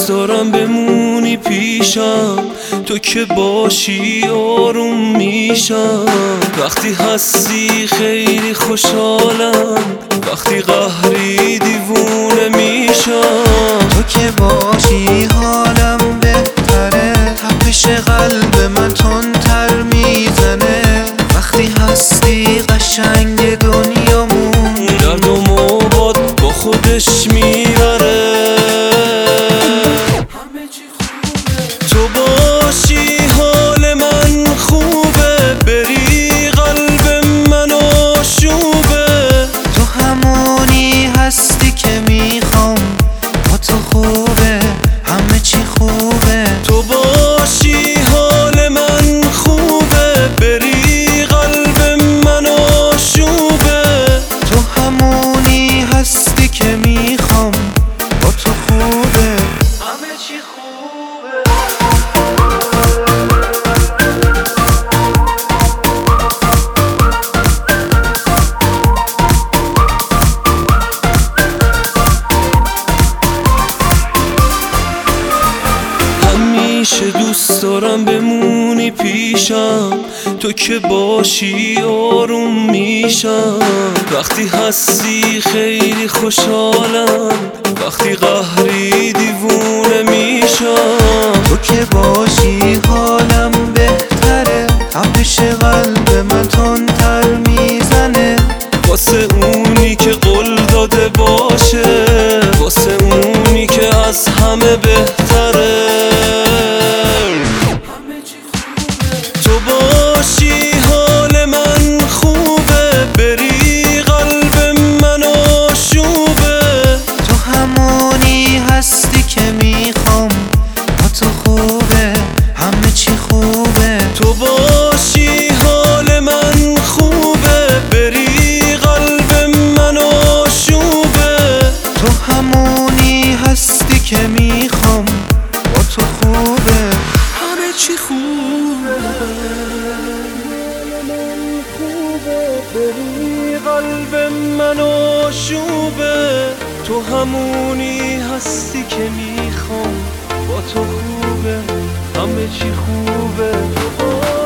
دوست دارم بمونی پیشم، تو که باشی آروم میشم. وقتی هستی خیلی خوشحالم، وقتی قهری دیوونه میشم. تو که باشی حالم بهتره، تپش قلب من تندتر میزنه. وقتی هستی قشنگ دنیامون درد و موباد با خودش میبره. تو باشی حال من خوبه، بری قلب من آشوبه. تو همونی هستی که میخوام، با تو خوبه همه چی خوبه. تو باشی حال من خوبه، بری قلب من آشوبه. تو همونی هستی که میخوام، با تو خوبه همه چی خوبه. همیشه دوست دارم بمونی پیشم، تو که باشی آروم میشم. وقتی هستی خیلی خوشحالم، وقتی قهری دیوونه میشم. تو که باشی حالم بهتره، تپش قلب من تندتر میزنه. واسه اونی که قول داده باشه، واسه اونی که از همه بهتره. تو باشی حال من خوبه، بری قلب من آشوبه. تو همونی هستی که میخوام، با تو خوبه همه چی خوبه. تو باشی حال من خوبه، بری قلب من آشوبه. تو همونی هستی که میخوام، با تو خوبه همه چی خوبه. بری قلب من آشوبه. تو همونی هستی که میخوام، با تو خوبه همه چی خوبه.